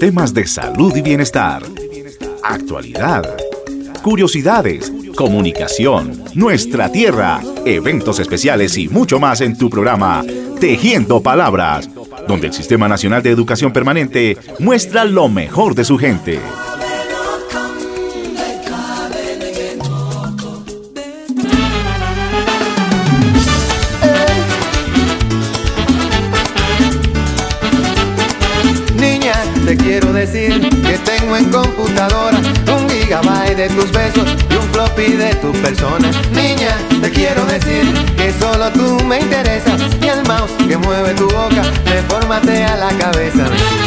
temas de salud y bienestar, actualidad, curiosidades, comunicación, nuestra tierra, eventos especiales y mucho más en tu programa Tejiendo Palabras, donde el Sistema Nacional de Educación Permanente muestra lo mejor de su gente. Niña, te quiero decir que tengo en computadora 1 gigabyte de tus besos y un floppy de tu persona. Niña, te quiero decir que solo tú me interesas y el mouse que mueve tu boca me formatea la cabeza.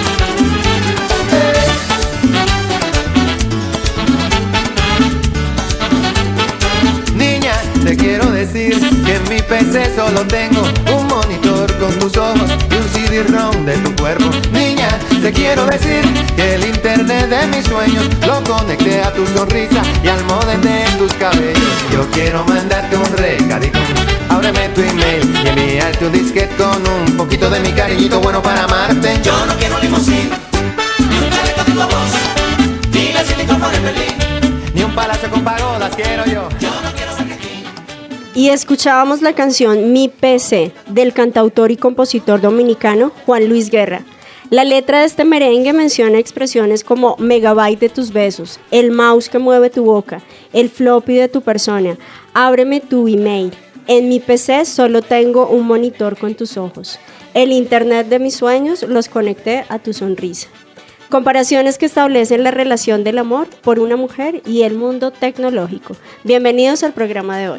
Niña, te quiero decir que en mi PC solo tengo un monitor con tus ojos y un CD-ROM de tu cuerpo. Niña, te quiero decir que el internet de mis sueños lo conecté a tu sonrisa y al modem de tus cabellos. Yo quiero mandarte un recadito, ábreme tu email y enviarte un disquete con un poquito de mi cariñito bueno para amarte. Yo no quiero limosín, ni un chaleco de globos, ni la Silicon Valley en Berlín, ni un palacio con pagodas quiero yo. Yo no quiero ser aquí. Y escuchábamos la canción Mi PC del cantautor y compositor dominicano Juan Luis Guerra. La letra de este merengue menciona expresiones como megabyte de tus besos, el mouse que mueve tu boca, el floppy de tu persona, ábreme tu email. En mi PC solo tengo un monitor con tus ojos. El internet de mis sueños los conecté a tu sonrisa. Comparaciones que establecen la relación del amor por una mujer y el mundo tecnológico. Bienvenidos al programa de hoy.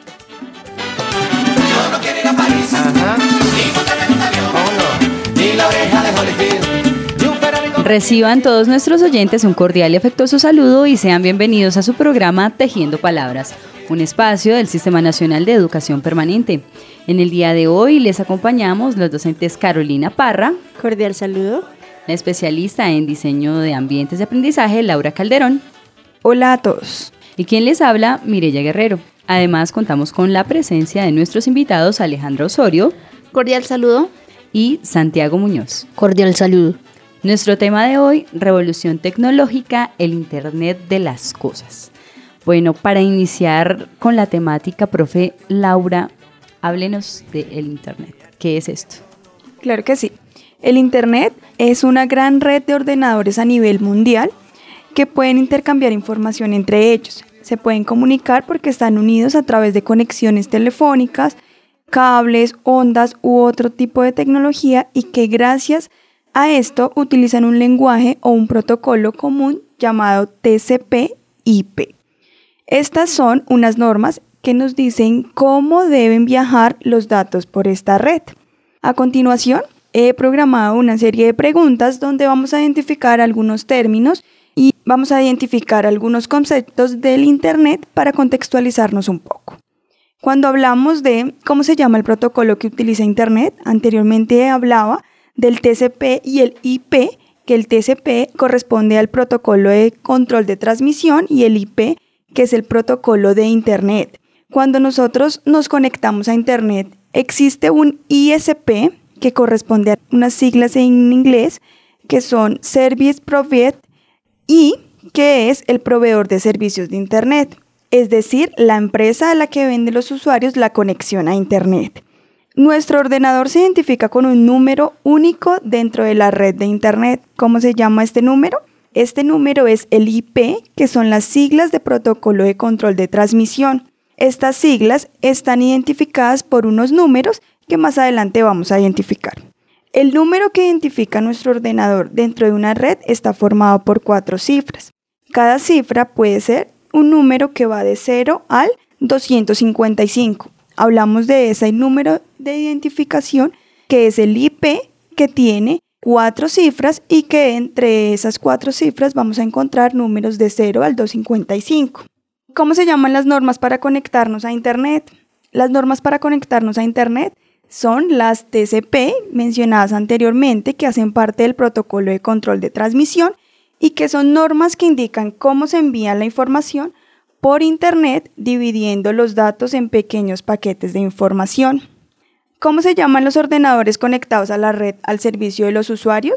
Yo no quiero ir a París, ni montarme en un avión, ni la oreja de Holyfield, ni un Ferrari con... Reciban todos nuestros oyentes un cordial y afectuoso saludo y sean bienvenidos a su programa Tejiendo Palabras, un espacio del Sistema Nacional de Educación Permanente. En el día de hoy les acompañamos los docentes Carolina Parra, Cordial saludo. la especialista en diseño de ambientes de aprendizaje Laura Calderón. Hola a todos. Y quien les habla, Mireya Guerrero. Además, contamos con la presencia de nuestros invitados Alejandra Osorio. Cordial saludo. Y Santiago Muñoz. Cordial saludo. Nuestro tema de hoy, revolución tecnológica, el Internet de las cosas. Bueno, para iniciar con la temática, profe Laura, háblenos del Internet. ¿Qué es esto? Claro que sí. El Internet es una gran red de ordenadores a nivel mundial que pueden intercambiar información entre ellos. Se pueden comunicar porque están unidos a través de conexiones telefónicas, cables, ondas u otro tipo de tecnología y que gracias a esto utilizan un lenguaje o un protocolo común llamado TCP/IP. Estas son unas normas que nos dicen cómo deben viajar los datos por esta red. A continuación, he programado una serie de preguntas donde vamos a identificar algunos términos y vamos a identificar algunos conceptos del Internet para contextualizarnos un poco. Cuando hablamos de cómo se llama el protocolo que utiliza Internet, anteriormente hablaba del TCP y el IP, que el TCP corresponde al protocolo de control de transmisión y el IP, que es el protocolo de Internet. Cuando nosotros nos conectamos a Internet, existe un ISP que corresponde a unas siglas en inglés que son Service Provider y que es el proveedor de servicios de Internet, es decir, la empresa a la que vende los usuarios la conexión a Internet. Nuestro ordenador se identifica con un número único dentro de la red de Internet. ¿Cómo se llama este número? Este número es el IP, que son las siglas de protocolo de control de transmisión. Estas siglas están identificadas por unos números que más adelante vamos a identificar. El número que identifica nuestro ordenador dentro de una red está formado por 4 cifras. Cada cifra puede ser un número que va de 0 al 255. Hablamos de ese número de identificación que es el IP, que tiene 4 cifras y que entre esas 4 cifras vamos a encontrar números de 0 al 255. ¿Cómo se llaman las normas para conectarnos a Internet? Las normas para conectarnos a Internet son las TCP mencionadas anteriormente, que hacen parte del protocolo de control de transmisión y que son normas que indican cómo se envía la información por Internet dividiendo los datos en pequeños paquetes de información. ¿Cómo se llaman los ordenadores conectados a la red al servicio de los usuarios?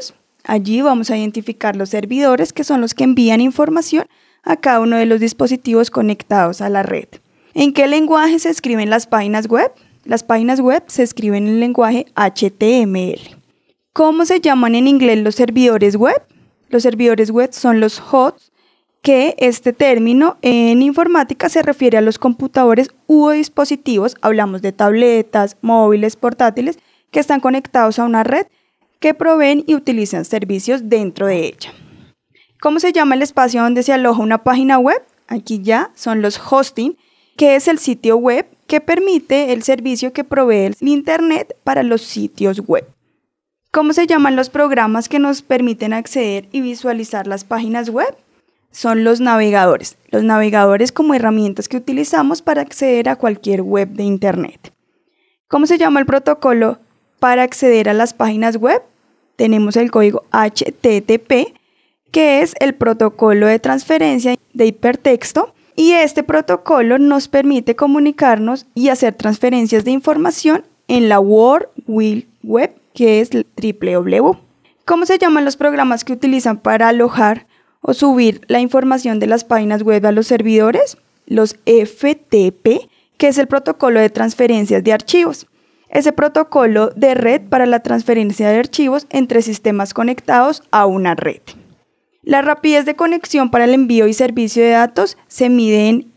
Allí vamos a identificar los servidores, que son los que envían información a cada uno de los dispositivos conectados a la red. ¿En qué lenguaje se escriben las páginas web? Las páginas web se escriben en el lenguaje HTML. ¿Cómo se llaman en inglés los servidores web? Los servidores web son los hosts, que este término en informática se refiere a los computadores u dispositivos, hablamos de tabletas, móviles, portátiles, que están conectados a una red que proveen y utilizan servicios dentro de ella. ¿Cómo se llama el espacio donde se aloja una página web? Aquí ya son los hosting, que es el sitio web que permite el servicio que provee el Internet para los sitios web. ¿Cómo se llaman los programas que nos permiten acceder y visualizar las páginas web? Son los navegadores. Los navegadores como herramientas que utilizamos para acceder a cualquier web de Internet. ¿Cómo se llama el protocolo para acceder a las páginas web? Tenemos el código HTTP, que es el protocolo de transferencia de hipertexto, y este protocolo nos permite comunicarnos y hacer transferencias de información en la World Wide Web, que es www. ¿Cómo se llaman los programas que utilizan para alojar o subir la información de las páginas web a los servidores? Los FTP, que es el protocolo de transferencias de archivos. Ese protocolo de red para la transferencia de archivos entre sistemas conectados a una red. La rapidez de conexión para el envío y servicio de datos se mide en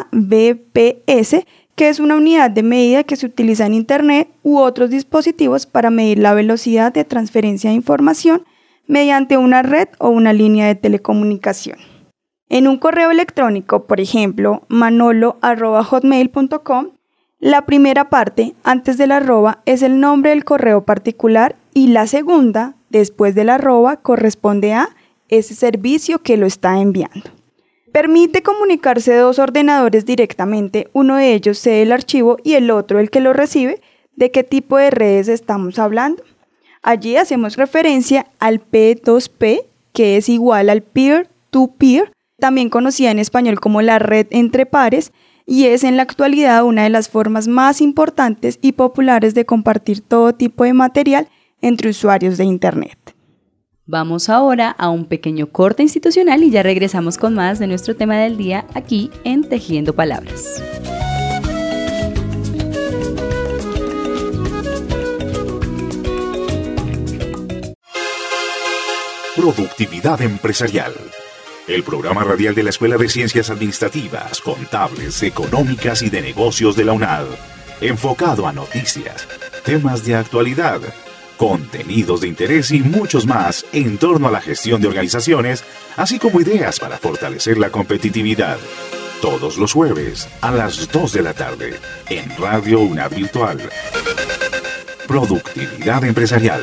kbps, que es una unidad de medida que se utiliza en Internet u otros dispositivos para medir la velocidad de transferencia de información mediante una red o una línea de telecomunicación. En un correo electrónico, por ejemplo, manolo@hotmail.com, la primera parte, antes del arroba, es el nombre del correo particular y la segunda, después del arroba, corresponde a ese servicio que lo está enviando. Permite comunicarse dos ordenadores directamente, uno de ellos cede el archivo y el otro el que lo recibe. ¿De qué tipo de redes estamos hablando? Allí hacemos referencia al P2P, que es igual al peer-to-peer, también conocida en español como la red entre pares, y es en la actualidad una de las formas más importantes y populares de compartir todo tipo de material entre usuarios de Internet. Vamos ahora a un pequeño corte institucional y ya regresamos con más de nuestro tema del día aquí en Tejiendo Palabras. Productividad empresarial. El programa radial de la Escuela de Ciencias Administrativas, Contables, Económicas y de Negocios de la UNAD. Enfocado a noticias, temas de actualidad, contenidos de interés y muchos más en torno a la gestión de organizaciones, así como ideas para fortalecer la competitividad. Todos los jueves a las 2 de la tarde en Radio UNAD Virtual. Productividad empresarial.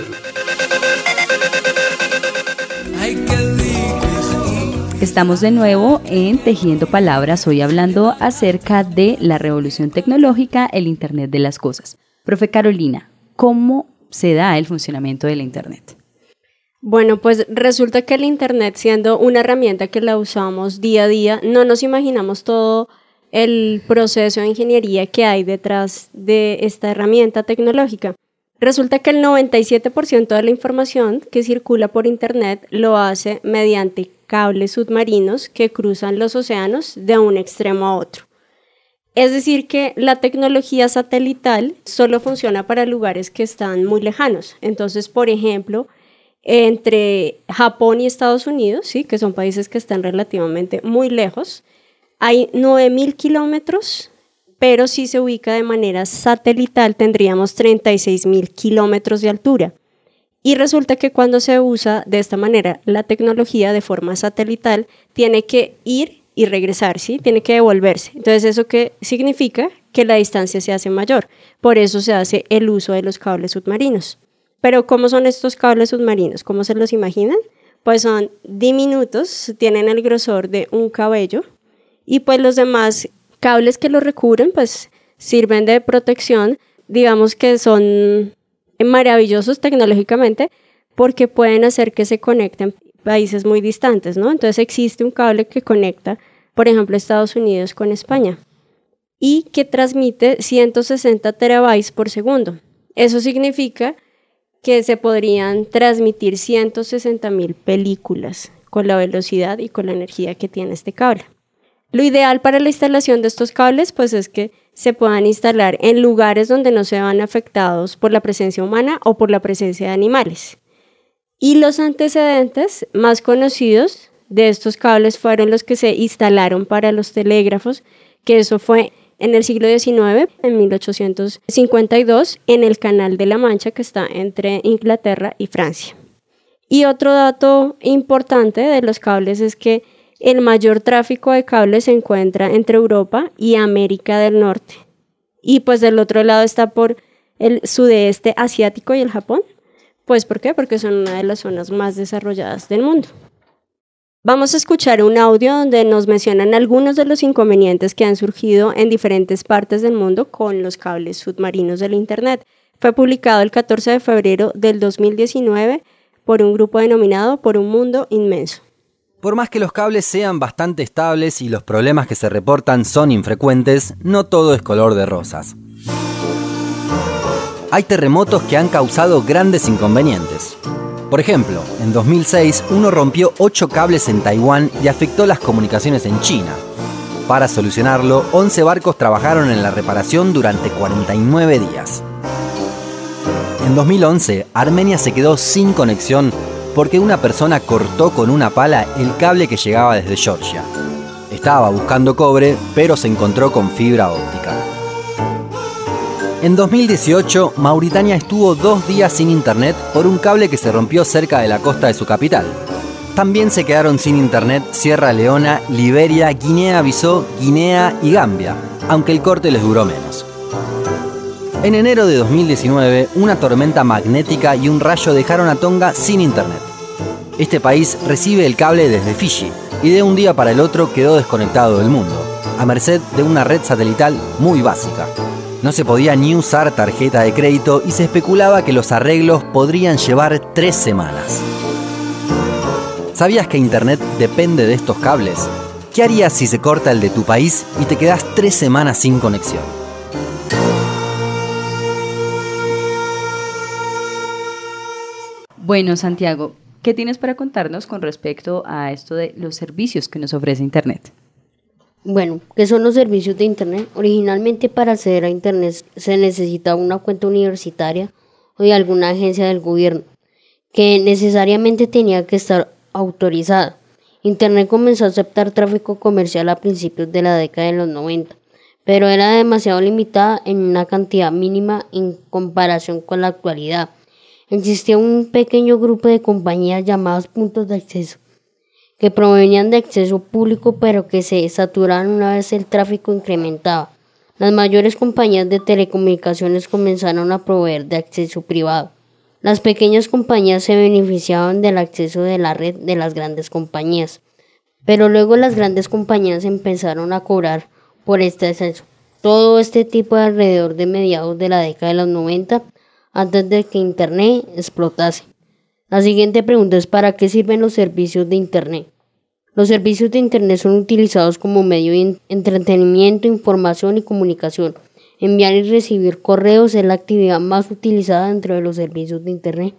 Estamos de nuevo en Tejiendo Palabras, hoy hablando acerca de la revolución tecnológica, el Internet de las cosas. Profe Carolina, ¿cómo se da el funcionamiento de la Internet? Bueno, pues resulta que el Internet, siendo una herramienta que la usamos día a día, no nos imaginamos todo el proceso de ingeniería que hay detrás de esta herramienta tecnológica. Resulta que el 97% de la información que circula por Internet lo hace mediante cables submarinos que cruzan los océanos de un extremo a otro. Es decir, que la tecnología satelital solo funciona para lugares que están muy lejanos. Entonces, por ejemplo, entre Japón y Estados Unidos, ¿sí?, que son países que están relativamente muy lejos, hay 9.000 kilómetros, pero si se ubica de manera satelital tendríamos 36.000 kilómetros de altura. Y resulta que cuando se usa de esta manera la tecnología de forma satelital, tiene que ir y regresar, ¿sí? Tiene que devolverse. Entonces, ¿eso qué significa? Que la distancia se hace mayor. Por eso se hace el uso de los cables submarinos. Pero, ¿cómo son estos cables submarinos? ¿Cómo se los imaginan? Pues son diminutos, tienen el grosor de un cabello y pues los demás cables que los recubren pues sirven de protección. Digamos que son maravillosos tecnológicamente porque pueden hacer que se conecten países muy distantes, ¿no? Entonces existe un cable que conecta, por ejemplo, Estados Unidos con España y que transmite 160 terabytes por segundo. Eso significa que se podrían transmitir 160.000 películas con la velocidad y con la energía que tiene este cable. Lo ideal para la instalación de estos cables pues es que se puedan instalar en lugares donde no se van afectados por la presencia humana o por la presencia de animales. Y los antecedentes más conocidos de estos cables fueron los que se instalaron para los telégrafos, que eso fue en el siglo XIX, en 1852, en el Canal de la Mancha, que está entre Inglaterra y Francia. Y otro dato importante de los cables es que el mayor tráfico de cables se encuentra entre Europa y América del Norte. Y pues del otro lado está por el sudeste asiático y el Japón. Pues ¿por qué? Porque son una de las zonas más desarrolladas del mundo. Vamos a escuchar un audio donde nos mencionan algunos de los inconvenientes que han surgido en diferentes partes del mundo con los cables submarinos del Internet. Fue publicado el 14 de febrero del 2019 por un grupo denominado Por un Mundo Inmenso. Por más que los cables sean bastante estables y los problemas que se reportan son infrecuentes, no todo es color de rosas. Hay terremotos que han causado grandes inconvenientes. Por ejemplo, en 2006 uno rompió 8 cables en Taiwán y afectó las comunicaciones en China. Para solucionarlo, 11 barcos trabajaron en la reparación durante 49 días. En 2011, Armenia se quedó sin conexión porque una persona cortó con una pala el cable que llegaba desde Georgia. Estaba buscando cobre, pero se encontró con fibra óptica. En 2018, Mauritania estuvo 2 días sin internet por un cable que se rompió cerca de la costa de su capital. También se quedaron sin internet Sierra Leona, Liberia, Guinea-Bissau, Guinea y Gambia, aunque el corte les duró menos. En enero de 2019, una tormenta magnética y un rayo dejaron a Tonga sin internet. Este país recibe el cable desde Fiji y de un día para el otro quedó desconectado del mundo, a merced de una red satelital muy básica. No se podía ni usar tarjeta de crédito y se especulaba que los arreglos podrían llevar 3 semanas. ¿Sabías que internet depende de estos cables? ¿Qué harías si se corta el de tu país y te quedás 3 semanas sin conexión? Bueno, Santiago, ¿qué tienes para contarnos con respecto a esto de los servicios que nos ofrece Internet? Bueno, ¿qué son los servicios de Internet? Originalmente para acceder a Internet se necesitaba una cuenta universitaria o de alguna agencia del gobierno, que necesariamente tenía que estar autorizada. Internet comenzó a aceptar tráfico comercial a principios de la década de los 90, pero era demasiado limitada en una cantidad mínima en comparación con la actualidad. Existía un pequeño grupo de compañías llamadas puntos de acceso, que provenían de acceso público pero que se saturaban una vez el tráfico incrementaba. Las mayores compañías de telecomunicaciones comenzaron a proveer de acceso privado. Las pequeñas compañías se beneficiaban del acceso de la red de las grandes compañías, pero luego las grandes compañías empezaron a cobrar por este acceso. Todo este tipo de alrededor de mediados de la década de los 90, antes de que Internet explotase. La siguiente pregunta es: ¿para qué sirven los servicios de Internet? Los servicios de Internet son utilizados como medio de entretenimiento, información y comunicación. Enviar y recibir correos es la actividad más utilizada dentro de los servicios de Internet.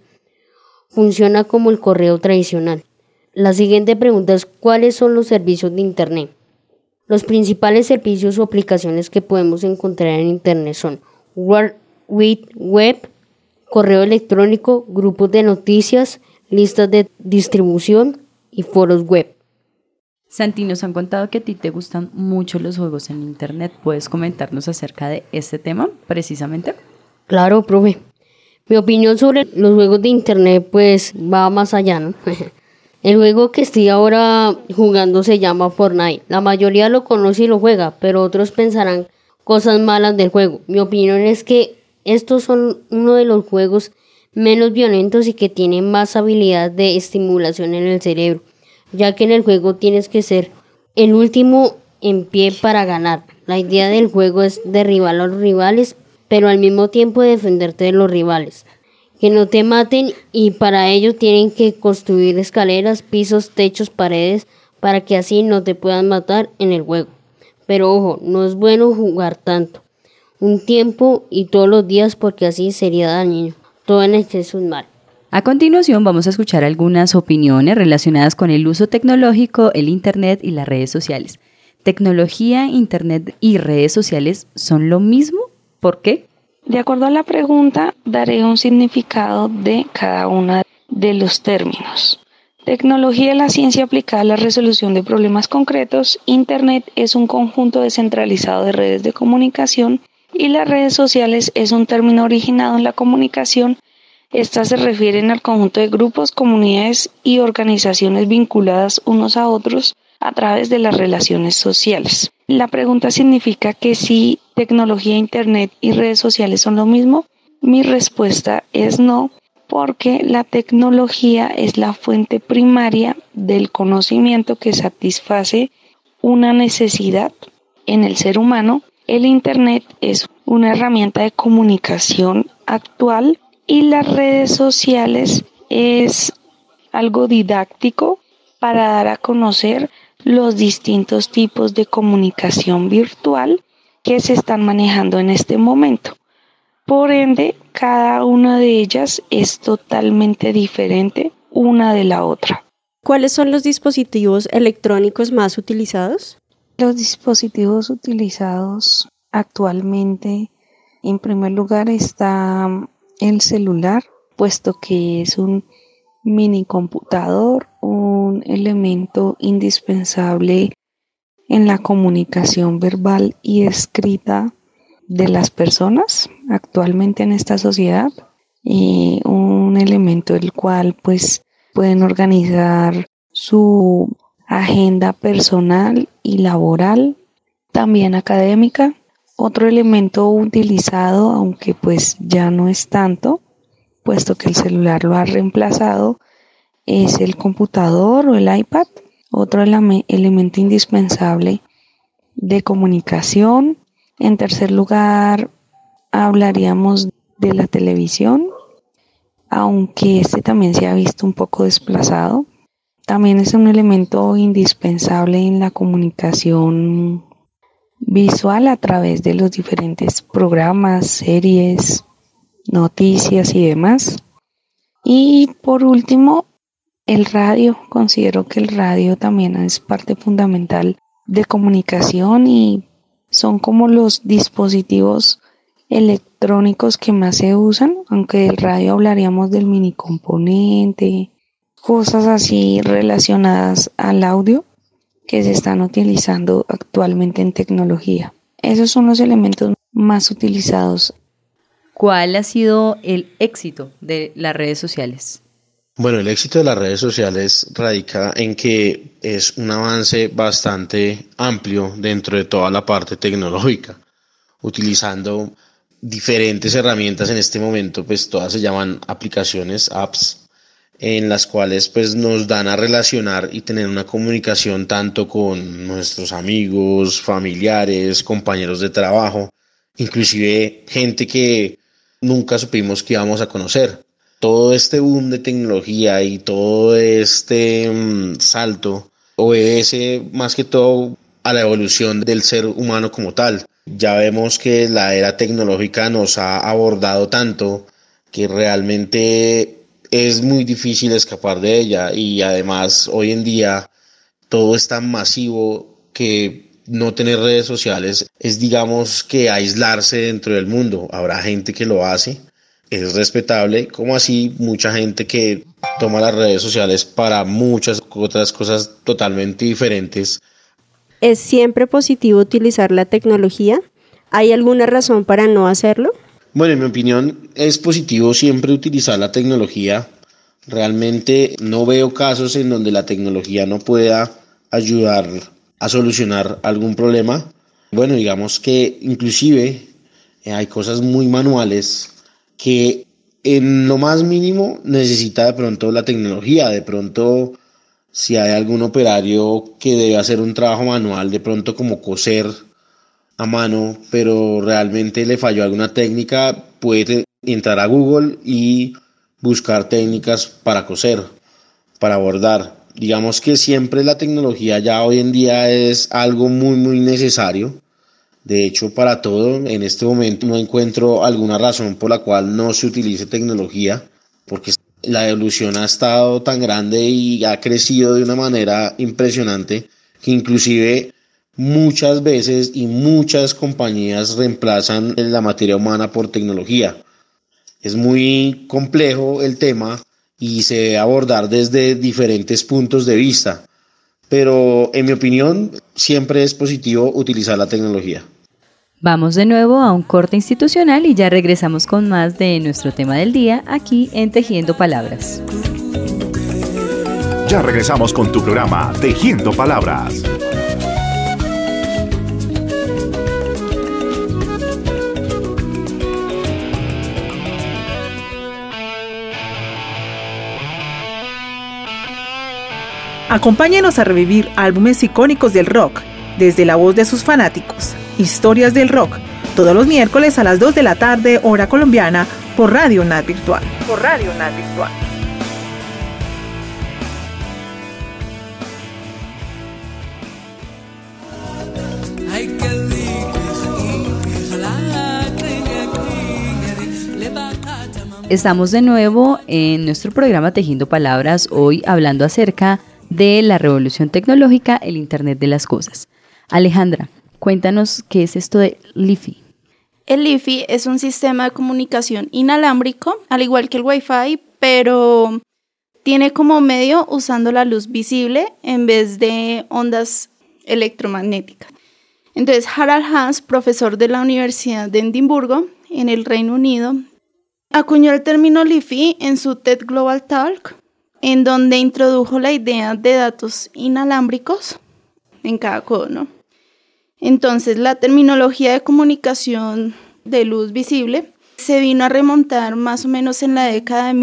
Funciona como el correo tradicional. La siguiente pregunta es: ¿cuáles son los servicios de Internet? Los principales servicios o aplicaciones que podemos encontrar en Internet son World Wide Web, correo electrónico, grupos de noticias, listas de distribución y foros web. Santi, nos han contado que a ti te gustan mucho los juegos en Internet. ¿Puedes comentarnos acerca de este tema precisamente? Claro, profe. Mi opinión sobre los juegos de Internet pues va más allá, ¿no? El juego que estoy ahora jugando se llama Fortnite. La mayoría lo conoce y lo juega, pero otros pensarán cosas malas del juego. Mi opinión es que estos son uno de los juegos menos violentos y que tienen más habilidad de estimulación en el cerebro, ya que en el juego tienes que ser el último en pie para ganar. La idea del juego es derribar a los rivales, pero al mismo tiempo defenderte de los rivales, que no te maten, y para ello tienen que construir escaleras, pisos, techos, paredes, para que así no te puedan matar en el juego. Pero ojo, no es bueno jugar tanto, un tiempo y todos los días, porque así sería dañino. Todo en exceso es mal. A continuación vamos a escuchar algunas opiniones relacionadas con el uso tecnológico, el Internet y las redes sociales. ¿Tecnología, Internet y redes sociales son lo mismo? ¿Por qué? De acuerdo a la pregunta, daré un significado de cada uno de los términos. Tecnología es la ciencia aplicada a la resolución de problemas concretos. Internet es un conjunto descentralizado de redes de comunicación y las redes sociales es un término originado en la comunicación. Estas se refieren al conjunto de grupos, comunidades y organizaciones vinculadas unos a otros a través de las relaciones sociales. La pregunta significa que si tecnología, Internet y redes sociales son lo mismo. Mi respuesta es no, porque la tecnología es la fuente primaria del conocimiento que satisface una necesidad en el ser humano. El Internet es una herramienta de comunicación actual y las redes sociales es algo didáctico para dar a conocer los distintos tipos de comunicación virtual que se están manejando en este momento. Por ende, cada una de ellas es totalmente diferente una de la otra. ¿Cuáles son los dispositivos electrónicos más utilizados? Los dispositivos utilizados actualmente, en primer lugar, está el celular, puesto que es un mini computador, un elemento indispensable en la comunicación verbal y escrita de las personas actualmente en esta sociedad, y un elemento del cual pues pueden organizar su agenda personal y laboral, también académica. Otro elemento utilizado, aunque pues ya no es tanto, puesto que el celular lo ha reemplazado, es el computador o el iPad. Otro elemento indispensable de comunicación. En tercer lugar, hablaríamos de la televisión, aunque este también se ha visto un poco desplazado. También es un elemento indispensable en la comunicación visual a través de los diferentes programas, series, noticias y demás. Y por último, el radio. Considero que el radio también es parte fundamental de comunicación y son como los dispositivos electrónicos que más se usan, aunque del radio hablaríamos del mini componente, cosas así relacionadas al audio que se están utilizando actualmente en tecnología. Esos son los elementos más utilizados. ¿Cuál ha sido el éxito de las redes sociales? Bueno, el éxito de las redes sociales radica en que es un avance bastante amplio dentro de toda la parte tecnológica, utilizando diferentes herramientas en este momento, pues todas se llaman aplicaciones, apps, en las cuales pues nos dan a relacionar y tener una comunicación tanto con nuestros amigos, familiares, compañeros de trabajo, inclusive gente que nunca supimos que íbamos a conocer. Todo este boom de tecnología y todo este salto obedece más que todo a la evolución del ser humano como tal. Ya vemos que la era tecnológica nos ha abordado tanto que realmente es muy difícil escapar de ella, y además hoy en día todo es tan masivo que no tener redes sociales es, digamos, que aislarse dentro del mundo. Habrá gente que lo hace, es respetable, como así mucha gente que toma las redes sociales para muchas otras cosas totalmente diferentes. ¿Es siempre positivo utilizar la tecnología? ¿Hay alguna razón para no hacerlo? Bueno, en mi opinión es positivo siempre utilizar la tecnología. Realmente no veo casos en donde la tecnología no pueda ayudar a solucionar algún problema. Bueno, digamos que inclusive hay cosas muy manuales que en lo más mínimo necesita de pronto la tecnología. De pronto, si hay algún operario que debe hacer un trabajo manual, de pronto como coser a mano, pero realmente le falló alguna técnica, puede entrar a Google y buscar técnicas para coser, para bordar. Digamos que siempre la tecnología ya hoy en día es algo muy necesario De hecho, para todo, en este momento no encuentro alguna razón por la cual no se utilice tecnología, porque la evolución ha estado tan grande y ha crecido de una manera impresionante que inclusive muchas veces y muchas compañías reemplazan la materia humana por tecnología. Es muy complejo el tema y se debe abordar desde diferentes puntos de vista, pero en mi opinión siempre es positivo utilizar la tecnología. Vamos de nuevo a un corte institucional y ya regresamos con más de nuestro tema del día aquí en Tejiendo Palabras. Ya regresamos con tu programa Tejiendo Palabras. Acompáñenos a revivir álbumes icónicos del rock, desde la voz de sus fanáticos. Historias del rock, todos los miércoles a las 2 de la tarde, hora colombiana, por Radio UNAD Virtual. Estamos de nuevo en nuestro programa Tejiendo Palabras, hoy hablando acerca de la revolución tecnológica, el Internet de las Cosas. Alejandra, cuéntanos qué es esto de LiFi. El LiFi es un sistema de comunicación inalámbrico, al igual que el Wi-Fi, pero tiene como medio usando la luz visible en vez de ondas electromagnéticas. Entonces, Harald Hans, profesor de la Universidad de Edimburgo, en el Reino Unido, acuñó el término LiFi en su TED Global Talk, en donde introdujo la idea de datos inalámbricos en cada codo, ¿no? Entonces, la terminología de comunicación de luz visible se vino a remontar más o menos en la década de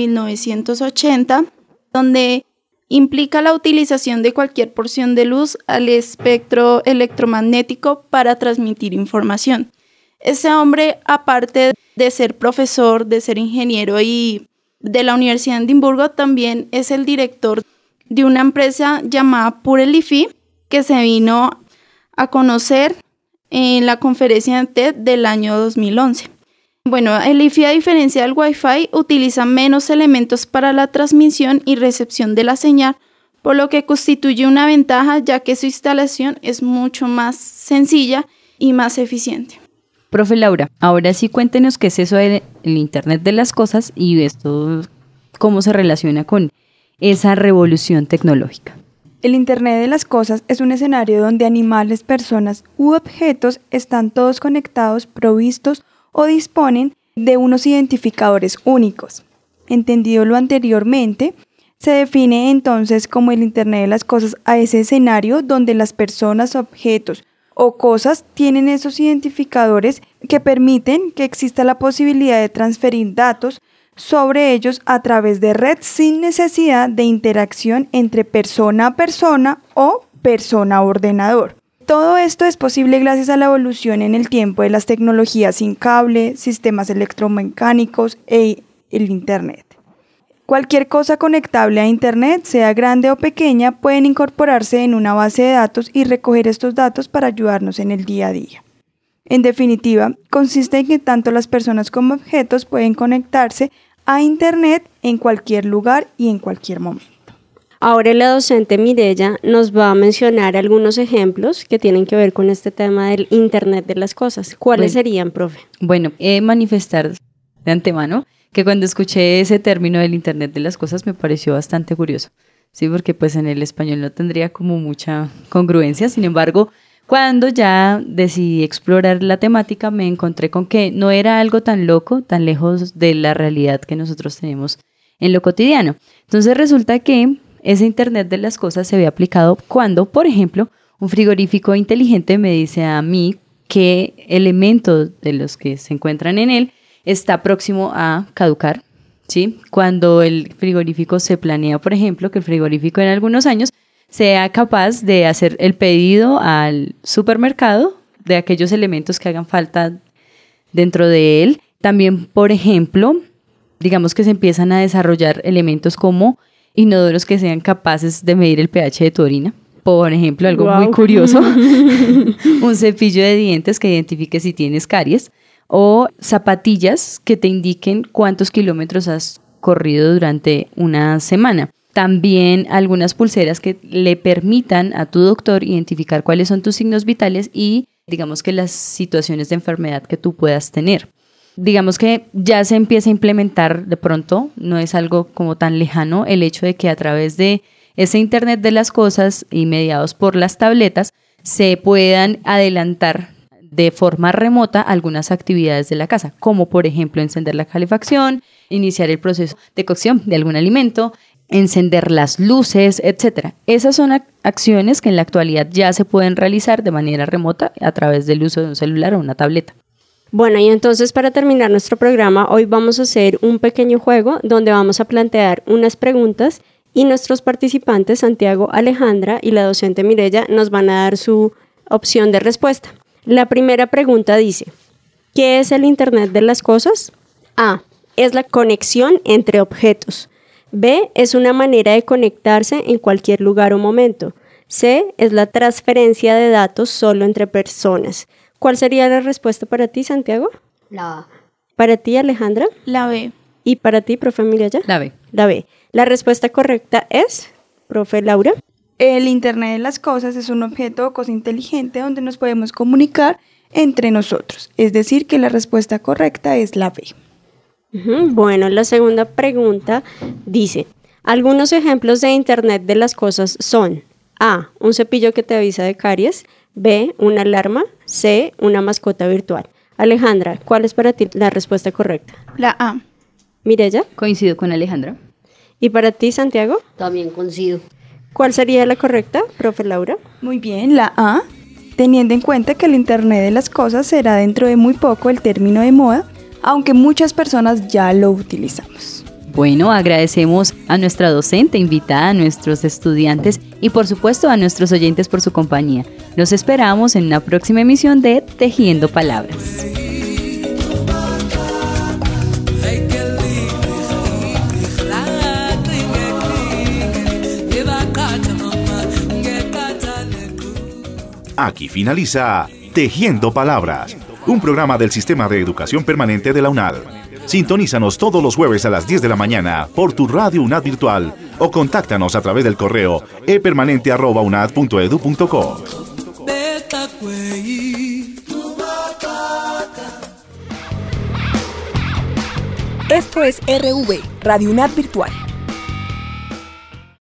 1980, donde implica la utilización de cualquier porción de luz al espectro electromagnético para transmitir información. Ese hombre, aparte de ser profesor, de ser ingeniero y de la Universidad de Edimburgo, también es el director de una empresa llamada Pure LiFi, que se vino a conocer en la conferencia de TED del año 2011. Bueno, el LiFi, a diferencia del Wi-Fi, utiliza menos elementos para la transmisión y recepción de la señal, por lo que constituye una ventaja, ya que su instalación es mucho más sencilla y más eficiente. Profe Laura, ahora sí cuéntenos qué es eso del Internet de las Cosas y esto cómo se relaciona con esa revolución tecnológica. El Internet de las Cosas es un escenario donde animales, personas u objetos están todos conectados, provistos o disponen de unos identificadores únicos. Entendido lo anteriormente, se define entonces como el Internet de las Cosas a ese escenario donde las personas, objetos o cosas tienen esos identificadores que permiten que exista la posibilidad de transferir datos sobre ellos a través de red sin necesidad de interacción entre persona a persona o persona a ordenador. Todo esto es posible gracias a la evolución en el tiempo de las tecnologías sin cable, sistemas electromecánicos e el Internet. Cualquier cosa conectable a Internet, sea grande o pequeña, pueden incorporarse en una base de datos y recoger estos datos para ayudarnos en el día a día. En definitiva, consiste en que tanto las personas como objetos pueden conectarse a Internet en cualquier lugar y en cualquier momento. Ahora la docente Mireya nos va a mencionar algunos ejemplos que tienen que ver con este tema del Internet de las Cosas. ¿Cuáles serían, profe? Bueno, manifestar de antemano que cuando escuché ese término del Internet de las Cosas me pareció bastante curioso, sí, porque pues en el español no tendría como mucha congruencia. Sin embargo, cuando ya decidí explorar la temática me encontré con que no era algo tan loco, tan lejos de la realidad que nosotros tenemos en lo cotidiano. Entonces resulta que ese Internet de las Cosas se ve aplicado cuando, por ejemplo, un frigorífico inteligente me dice a mí qué elementos de los que se encuentran en él está próximo a caducar, ¿sí? Cuando el frigorífico se planea, por ejemplo, que el frigorífico en algunos años sea capaz de hacer el pedido al supermercado de aquellos elementos que hagan falta dentro de él. También, por ejemplo, digamos que se empiezan a desarrollar elementos como inodoros que sean capaces de medir el pH de tu orina, Por ejemplo, algo muy curioso, un cepillo de dientes que identifique si tienes caries, o zapatillas que te indiquen cuántos kilómetros has corrido durante una semana. También algunas pulseras que le permitan a tu doctor identificar cuáles son tus signos vitales y digamos que las situaciones de enfermedad que tú puedas tener. Digamos que ya se empieza a implementar de pronto, no es algo como tan lejano el hecho de que a través de ese Internet de las cosas y mediados por las tabletas se puedan adelantar de forma remota algunas actividades de la casa, como por ejemplo encender la calefacción, iniciar el proceso de cocción de algún alimento, encender las luces, etc. Esas son acciones que en la actualidad ya se pueden realizar de manera remota a través del uso de un celular o una tableta. Bueno, y entonces para terminar nuestro programa, hoy vamos a hacer un pequeño juego donde vamos a plantear unas preguntas y nuestros participantes, Santiago, Alejandra y la docente Mireya, nos van a dar su opción de respuesta. La primera pregunta dice, ¿qué es el Internet de las cosas? A. Es la conexión entre objetos. B. Es una manera de conectarse en cualquier lugar o momento. C. Es la transferencia de datos solo entre personas. ¿Cuál sería la respuesta para ti, Santiago? La A. ¿Para ti, Alejandra? La B. ¿Y para ti, profe Mireya? La B. La B. La respuesta correcta es, profe Laura. El Internet de las cosas es un objeto o cosa inteligente donde nos podemos comunicar entre nosotros. Es decir, que la respuesta correcta es la B. Bueno, la segunda pregunta dice, algunos ejemplos de Internet de las cosas son A. Un cepillo que te avisa de caries. B. Una alarma. C. Una mascota virtual. Alejandra, ¿cuál es para ti la respuesta correcta? La A. Mireya. Coincido con Alejandra. ¿Y para ti, Santiago? También coincido. ¿Cuál sería la correcta, profe Laura? Muy bien, la A. Teniendo en cuenta que el Internet de las cosas será dentro de muy poco el término de moda, aunque muchas personas ya lo utilizamos. Bueno, agradecemos a nuestra docente invitada, a nuestros estudiantes y por supuesto a nuestros oyentes por su compañía. Los esperamos en una próxima emisión de Tejiendo Palabras. Aquí finaliza Tejiendo Palabras, un programa del Sistema de Educación Permanente de la UNAD. Sintonízanos todos los jueves a las 10 de la mañana por tu radio UNAD virtual o contáctanos a través del correo epermanente@unad.edu.co. Esto es RV, Radio UNAD Virtual.